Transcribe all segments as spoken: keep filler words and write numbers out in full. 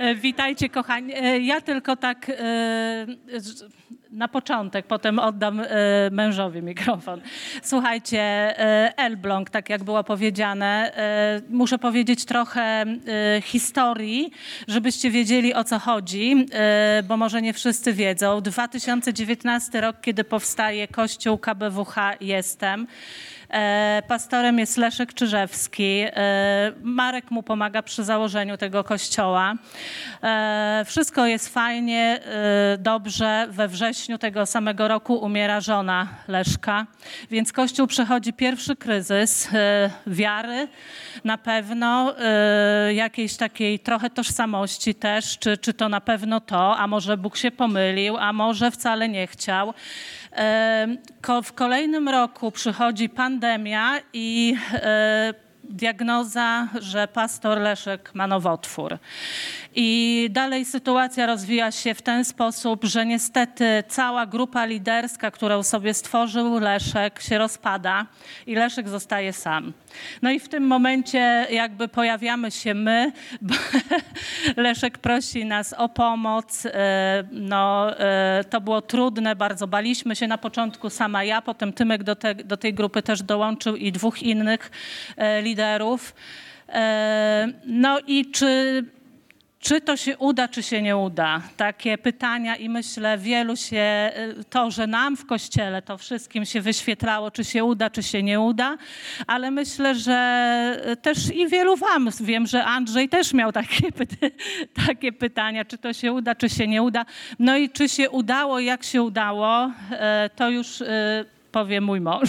Witajcie, kochani. Ja tylko tak na początek, potem oddam mężowi mikrofon. Słuchajcie, Elbląg, tak jak było powiedziane, muszę powiedzieć trochę historii, żebyście wiedzieli, o co chodzi, bo może nie wszyscy wiedzą. dwa tysiące dziewiętnasty rok, kiedy powstaje Kościół K B W H Jestem. Pastorem jest Leszek Czyżewski. Marek mu pomaga przy założeniu tego kościoła. Wszystko jest fajnie, dobrze. We wrześniu tego samego roku umiera żona Leszka, więc Kościół przechodzi pierwszy kryzys wiary, na pewno jakiejś takiej trochę tożsamości też, czy, czy to na pewno to, a może Bóg się pomylił, a może wcale nie chciał. W kolejnym roku przychodzi pandemia i diagnoza, że pastor Leszek ma nowotwór. I dalej sytuacja rozwija się w ten sposób, że niestety cała grupa liderska, którą sobie stworzył Leszek, się rozpada i Leszek zostaje sam. No i w tym momencie jakby pojawiamy się my, bo Leszek prosi nas o pomoc. No, to było trudne, bardzo baliśmy się na początku, sama ja, potem Tymek do, te, do tej grupy też dołączył i dwóch innych liderów. No i czy... Czy to się uda, czy się nie uda? Takie pytania i myślę, wielu się, to, że nam w Kościele to wszystkim się wyświetlało, czy się uda, czy się nie uda, ale myślę, że też i wielu wam, wiem, że Andrzej też miał takie, py- takie pytania, czy to się uda, czy się nie uda. No i czy się udało, jak się udało, to już powie mój mąż.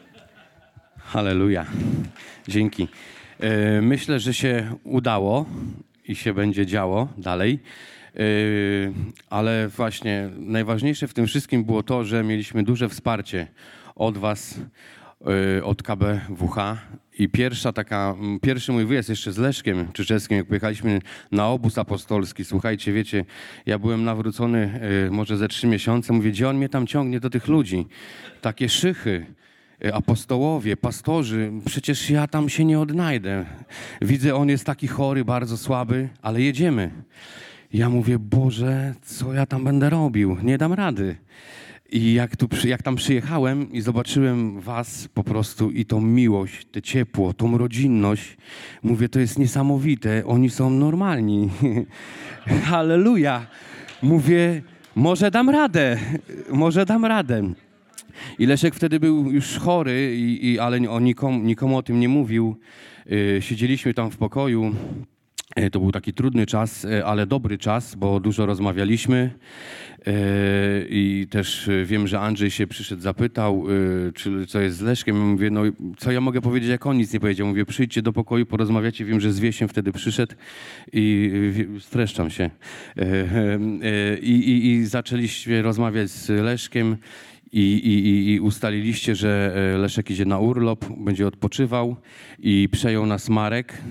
Halleluja. Dzięki. Myślę, że się udało i się będzie działo dalej, yy, ale właśnie najważniejsze w tym wszystkim było to, że mieliśmy duże wsparcie od was, yy, od K B W H i pierwsza taka, pierwszy mój wyjazd jeszcze z Leszkiem Czyżewskim, jak pojechaliśmy na obóz apostolski, słuchajcie, wiecie, ja byłem nawrócony yy, może ze trzy miesiące, mówię, gdzie on mnie tam ciągnie do tych ludzi, takie szychy, apostołowie, pastorzy, przecież ja tam się nie odnajdę. Widzę, on jest taki chory, bardzo słaby, ale jedziemy. Ja mówię, Boże, co ja tam będę robił? Nie dam rady. I jak, tu, jak tam przyjechałem i zobaczyłem was po prostu i tą miłość, to ciepło, tą rodzinność, mówię, to jest niesamowite, oni są normalni. Halleluja. Mówię, może dam radę, może dam radę. I Leszek wtedy był już chory, i, i, ale on nikomu, nikomu o tym nie mówił. Yy, siedzieliśmy tam w pokoju. Yy, to był taki trudny czas, yy, ale dobry czas, bo dużo rozmawialiśmy. Yy, I też yy, wiem, że Andrzej się przyszedł, zapytał, yy, czy co jest z Leszkiem. Ja mówię, no co ja mogę powiedzieć, jak on nic nie powiedział. Mówię, przyjdźcie do pokoju, porozmawiacie. Wiem, że z Wiesiem wtedy przyszedł i yy, streszczam się. Yy, yy, i, i zaczęliśmy rozmawiać z Leszkiem. I, i, I ustaliliście, że Leszek idzie na urlop, będzie odpoczywał i przejął nas Marek yy,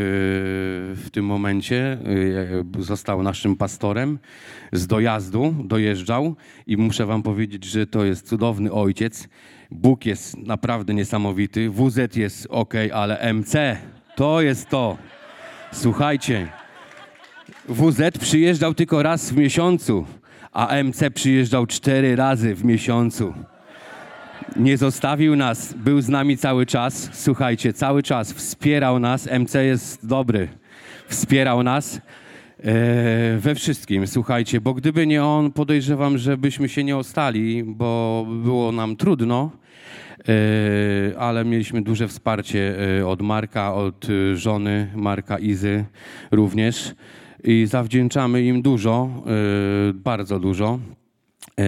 w tym momencie. Yy, został naszym pastorem z dojazdu, dojeżdżał i muszę wam powiedzieć, że to jest cudowny ojciec. Bóg jest naprawdę niesamowity, W Z jest ok, ale M C to jest to. Słuchajcie, W Z przyjeżdżał tylko raz w miesiącu, a M C przyjeżdżał cztery razy w miesiącu. Nie zostawił nas, był z nami cały czas. Słuchajcie, cały czas wspierał nas. M C jest dobry. Wspierał nas e, we wszystkim, słuchajcie, bo gdyby nie on, podejrzewam, że byśmy się nie ostali, bo było nam trudno, e, ale mieliśmy duże wsparcie e, od Marka, od e, żony Marka Izy również. I zawdzięczamy im dużo, yy, bardzo dużo. Yy,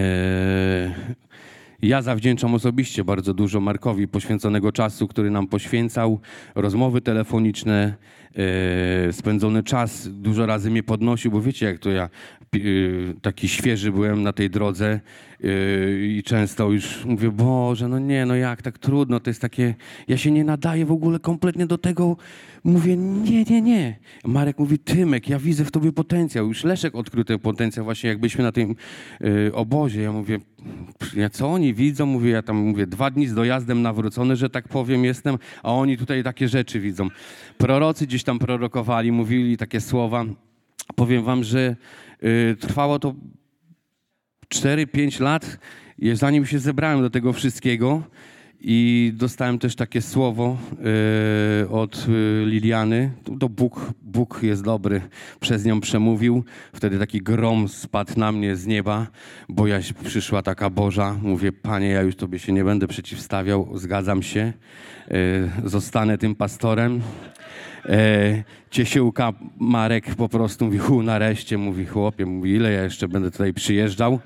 ja zawdzięczam osobiście bardzo dużo Markowi poświęconego czasu, który nam poświęcał, rozmowy telefoniczne, yy, spędzony czas, dużo razy mnie podnosił, bo wiecie jak to ja yy, taki świeży byłem na tej drodze yy, i często już mówię, Boże, no nie, no jak, tak trudno, to jest takie, ja się nie nadaję w ogóle kompletnie do tego. Mówię, nie, nie, nie. Marek mówi, Tymek, ja widzę w tobie potencjał. Już Leszek odkrył ten potencjał właśnie jak byliśmy na tym y, obozie. Ja mówię, ja co oni widzą? Mówię, ja tam mówię, dwa dni z dojazdem nawrócony, że tak powiem jestem, a oni tutaj takie rzeczy widzą. Prorocy gdzieś tam prorokowali, mówili takie słowa. powiem wam, że y, trwało to cztery pięć lat, zanim się zebrałem do tego wszystkiego i dostałem też takie słowo y, od y, Liliany. To Bóg, Bóg jest dobry, przez nią przemówił. Wtedy taki grom spadł na mnie z nieba, bo ja przyszła taka Boża. Mówię, Panie, ja już Tobie się nie będę przeciwstawiał, zgadzam się, y, zostanę tym pastorem. E, Ciesiłka Marek po prostu mówi, hu, nareszcie, mówi, chłopie, mówi, ile ja jeszcze będę tutaj przyjeżdżał.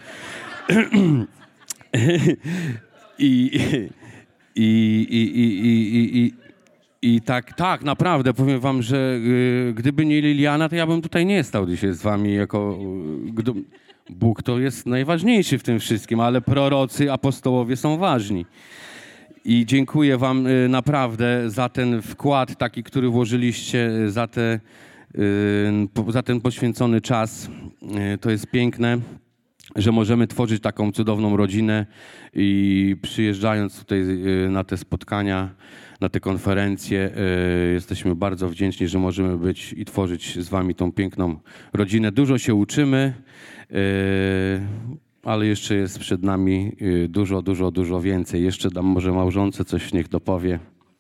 I, i, i, i, i, i, i tak, tak, naprawdę, powiem wam, że y, gdyby nie Liliana, to ja bym tutaj nie stał dzisiaj z wami jako... Y, gdy, Bóg to jest najważniejszy w tym wszystkim, ale prorocy, apostołowie są ważni. I dziękuję wam y, naprawdę za ten wkład taki, który włożyliście, za, te, y, po, za ten poświęcony czas. Y, to jest piękne, że możemy tworzyć taką cudowną rodzinę i przyjeżdżając tutaj y, na te spotkania, na te konferencje, y, jesteśmy bardzo wdzięczni, że możemy być i tworzyć z wami tą piękną rodzinę. Dużo się uczymy. Y, Ale jeszcze jest przed nami dużo, dużo, dużo więcej. Jeszcze dam może małżonce coś niech dopowie.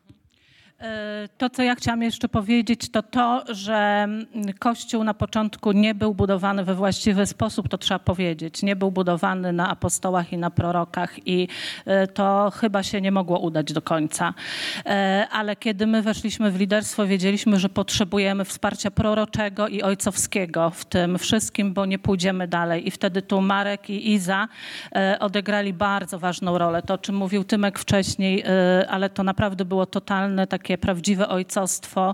To, co ja chciałam jeszcze powiedzieć, to to, że Kościół na początku nie był budowany we właściwy sposób, to trzeba powiedzieć. Nie był budowany na apostołach i na prorokach i to chyba się nie mogło udać do końca. Ale kiedy my weszliśmy w liderstwo, wiedzieliśmy, że potrzebujemy wsparcia proroczego i ojcowskiego w tym wszystkim, bo nie pójdziemy dalej. I wtedy tu Marek i Iza odegrali bardzo ważną rolę. To, o czym mówił Tymek wcześniej, ale to naprawdę było totalne takie prawdziwe ojcostwo,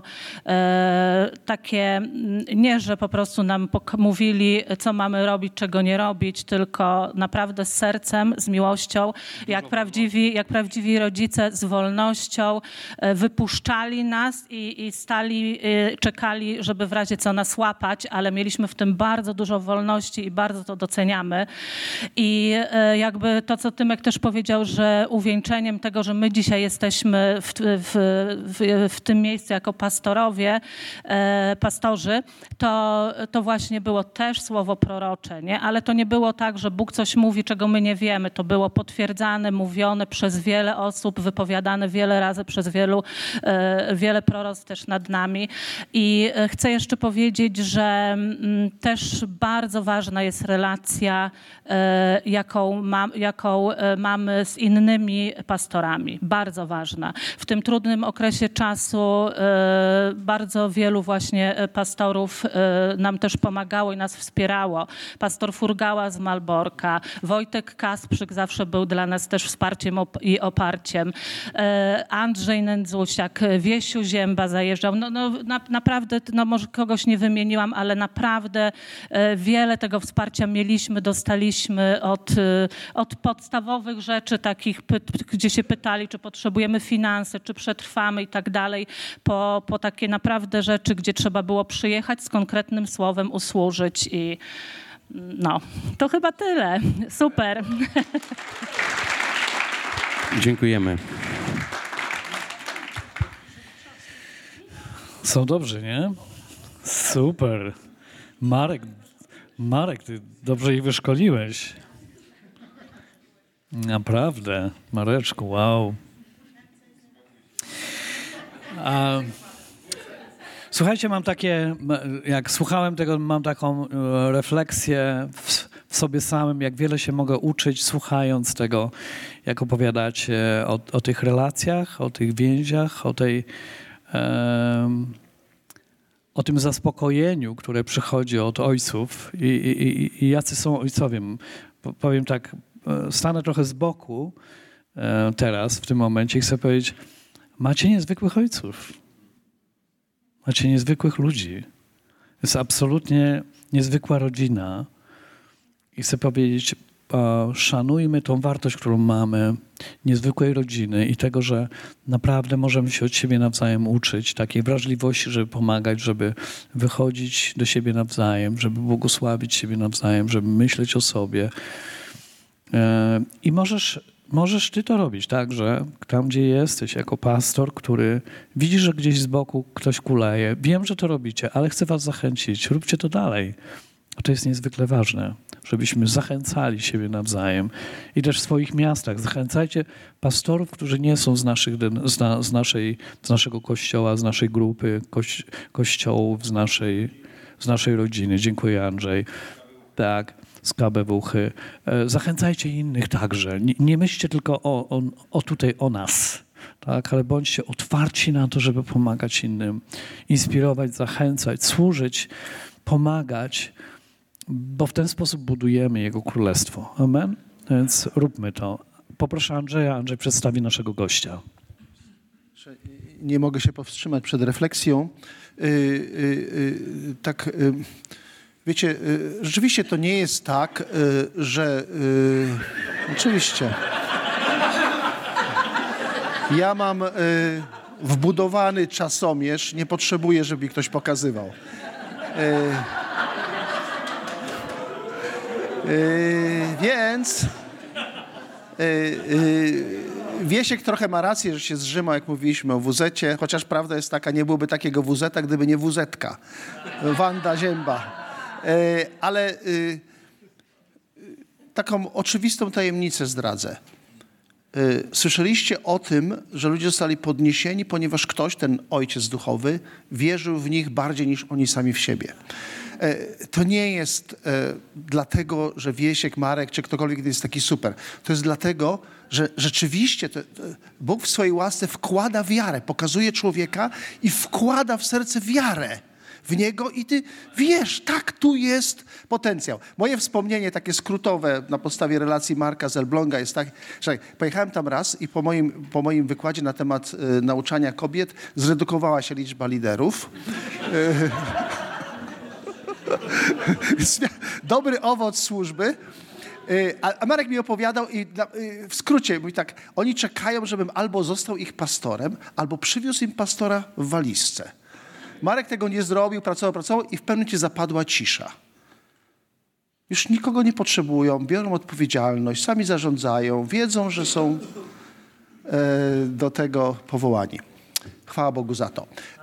e, takie nie, że po prostu nam mówili, co mamy robić, czego nie robić, tylko naprawdę z sercem, z miłością, jak prawdziwi, jak prawdziwi rodzice z wolnością e, wypuszczali nas i, i stali, e, czekali, żeby w razie co nas łapać, ale mieliśmy w tym bardzo dużo wolności i bardzo to doceniamy. I e, jakby to, co Tymek też powiedział, że uwieńczeniem tego, że my dzisiaj jesteśmy w, w, w, w tym miejscu jako pastorowie, e, pastorzy, to, to właśnie było też słowo prorocze, nie? Ale to nie było tak, że Bóg coś mówi, czego my nie wiemy. To było potwierdzane, mówione przez wiele osób, wypowiadane wiele razy przez wielu, e, wiele proroctw też nad nami. I chcę jeszcze powiedzieć, że m, też bardzo ważna jest relacja, e, jaką, ma, jaką e, mamy z innymi pastorami. Bardzo ważna. W tym trudnym okresie czasu e, bardzo wielu właśnie pastorów e, nam też pomagało i nas wspierało. Pastor Furgała z Malborka, Wojtek Kasprzyk zawsze był dla nas też wsparciem op- i oparciem. E, Andrzej Nędzusiak, Wiesiu Zięba zajeżdżał. No, no, na, naprawdę, no może kogoś nie wymieniłam, ale naprawdę e, wiele tego wsparcia mieliśmy, dostaliśmy od, e, od podstawowych rzeczy takich, py- gdzie się pytali, czy potrzebujemy finanse, czy przetrwamy i tak dalej, po, po takie naprawdę rzeczy, gdzie trzeba było przyjechać z konkretnym słowem, usłużyć i no, to chyba tyle. Super. Dziękujemy. Są dobrzy, nie? Super. Marek, Marek, ty dobrze ich wyszkoliłeś. Naprawdę. Mareczku, wow. A, słuchajcie, mam takie, jak słuchałem tego, mam taką refleksję w, w sobie samym, jak wiele się mogę uczyć, słuchając tego, jak opowiadacie o, o tych relacjach, o tych więziach, o tej, um, o tym zaspokojeniu, które przychodzi od ojców i, i, i jacy są ojcowie. Powiem tak, stanę trochę z boku teraz, w tym momencie i chcę powiedzieć, macie niezwykłych ojców. Macie niezwykłych ludzi. Jest absolutnie niezwykła rodzina. I chcę powiedzieć, szanujmy tą wartość, którą mamy, niezwykłej rodziny i tego, że naprawdę możemy się od siebie nawzajem uczyć, takiej wrażliwości, żeby pomagać, żeby wychodzić do siebie nawzajem, żeby błogosławić siebie nawzajem, żeby myśleć o sobie. I możesz możesz ty to robić tak, że tam, gdzie jesteś jako pastor, który widzi, że gdzieś z boku ktoś kuleje. Wiem, że to robicie, ale chcę was zachęcić. Róbcie to dalej. To jest niezwykle ważne, żebyśmy zachęcali siebie nawzajem i też w swoich miastach. Zachęcajcie pastorów, którzy nie są z, naszych, z, na, z, naszej, z naszego kościoła, z naszej grupy kości, kościołów, z naszej, z naszej rodziny. Dziękuję, Andrzej. Tak, z K B W H. Zachęcajcie innych także. Nie, nie myślcie tylko o, o, o tutaj o nas, tak, ale bądźcie otwarci na to, żeby pomagać innym, inspirować, zachęcać, służyć, pomagać, bo w ten sposób budujemy Jego Królestwo. Amen? Więc róbmy to. Poproszę Andrzeja. Andrzej przedstawi naszego gościa. Nie mogę się powstrzymać przed refleksją. Yy, yy, yy, tak, yy, wiecie, yy, rzeczywiście to nie jest tak, yy, że... Yy, oczywiście. Ja mam yy, wbudowany czasomierz, nie potrzebuję, żeby mi ktoś pokazywał. Yy, Yy, więc yy, yy, Wiesiek trochę ma rację, że się zrzymał, jak mówiliśmy o wuzetcie, chociaż prawda jest taka, nie byłoby takiego wuzeta, gdyby nie wuzetka. Wanda Zięba. Yy, ale yy, taką oczywistą tajemnicę zdradzę. Yy, słyszeliście o tym, że ludzie zostali podniesieni, ponieważ ktoś, ten ojciec duchowy, wierzył w nich bardziej niż oni sami w siebie. To nie jest e, dlatego, że Wiesiek, Marek czy ktokolwiek jest taki super. To jest dlatego, że rzeczywiście to, to Bóg w swojej łasce wkłada wiarę, pokazuje człowieka i wkłada w serce wiarę w niego i ty wiesz, tak, tu jest potencjał. Moje wspomnienie takie skrótowe na podstawie relacji Marka z Elbląga jest tak, że pojechałem tam raz i po moim, po moim wykładzie na temat e, nauczania kobiet zredukowała się liczba liderów. Dobry owoc służby. A Marek mi opowiadał i w skrócie mówi tak, oni czekają, żebym albo został ich pastorem, albo przywiózł im pastora w walizce. Marek tego nie zrobił, pracował, pracował i w pewnym momencie zapadła cisza. Już nikogo nie potrzebują, biorą odpowiedzialność, sami zarządzają, wiedzą, że są do tego powołani. Chwała Bogu za to.